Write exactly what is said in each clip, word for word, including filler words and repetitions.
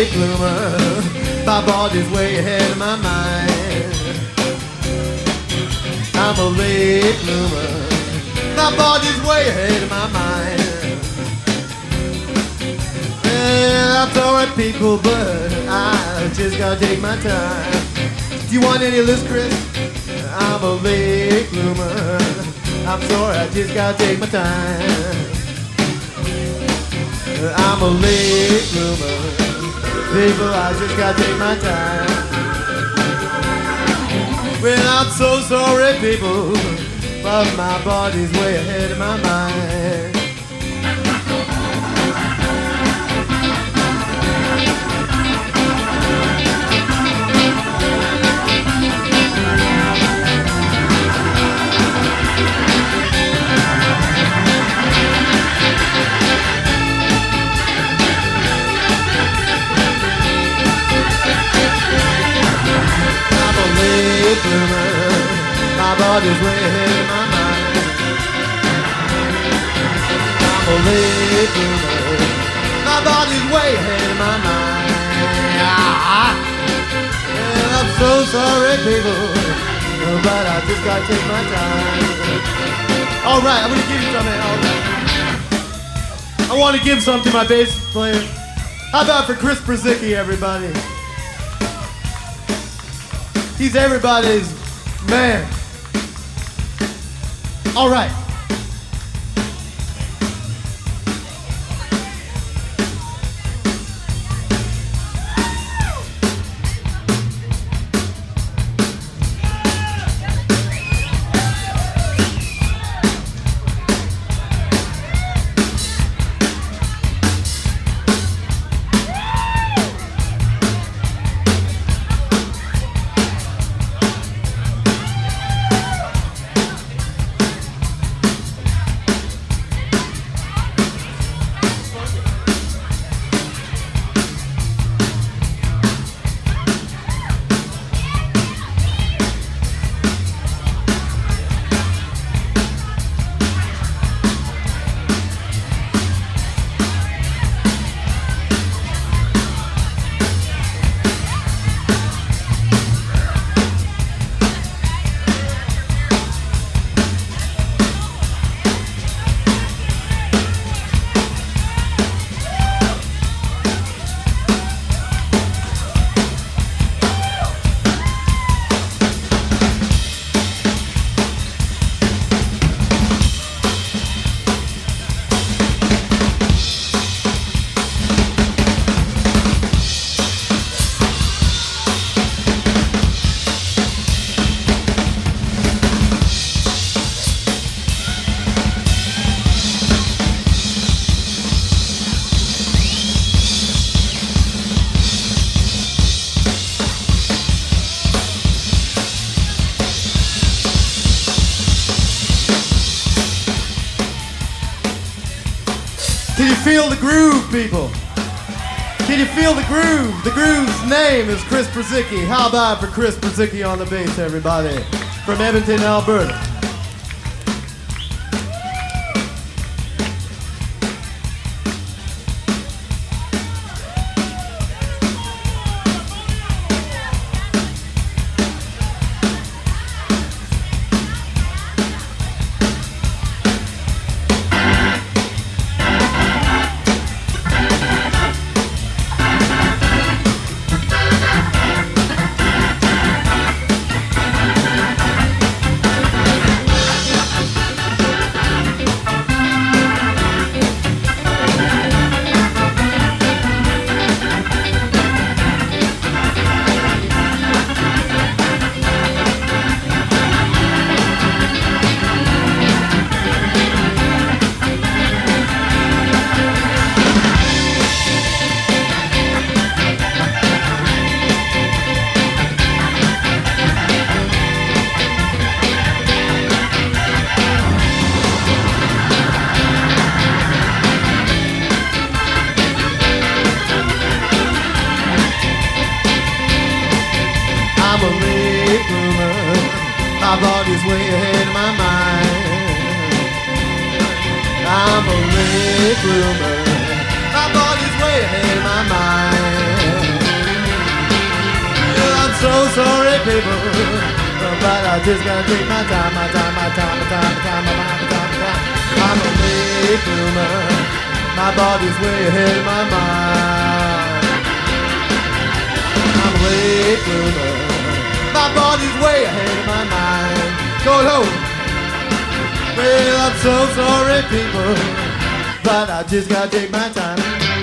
late bloomer. My body's way ahead of my mind. I'm a late bloomer. My body's way ahead of my mind. And I'm sorry, people, but I just gotta take my time. Do you want any of this, Chris? I'm a late bloomer. I'm sorry, I just gotta take my time. I'm a late bloomer. People, I just gotta take my time. Well, I'm so sorry, people, but my body's way ahead of my mind. My body's way ahead of my mind. I'm a late bloomer. My body's way ahead of my mind. And I'm so sorry, people, but I just gotta take my time. All right, I'm gonna give you something. All right. I want to give something to my bass player. How about for Chris Brzezicki, everybody? He's everybody's man. All right. Can you feel the groove, people? Can you feel the groove? The groove's name is Chris Brzezicki. How about for Chris Brzezicki on the bass, everybody? From Edmonton, Alberta. My body's way ahead of my mind. I'm a late bloomer. My body's way ahead of my mind. people, but I just gotta take my time, my time, my time, my time, my time, my time, my time, my time. I'm a late bloomer. My body's way ahead of my mind. I'm a late bloomer. My body's way ahead of my mind. Go low. Well, I'm so sorry, people, but I just gotta take my time.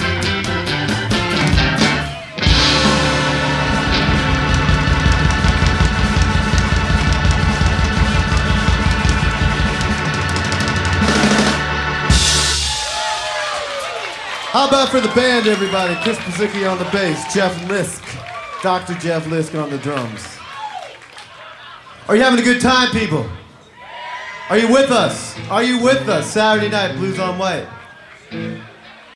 How about for the band, everybody? Chris Pasicki on the bass, Jeff Lisk, Doctor Jeff Lisk on the drums. Are you having a good time, people? Are you with us? Are you with us? Saturday night, Blues on White.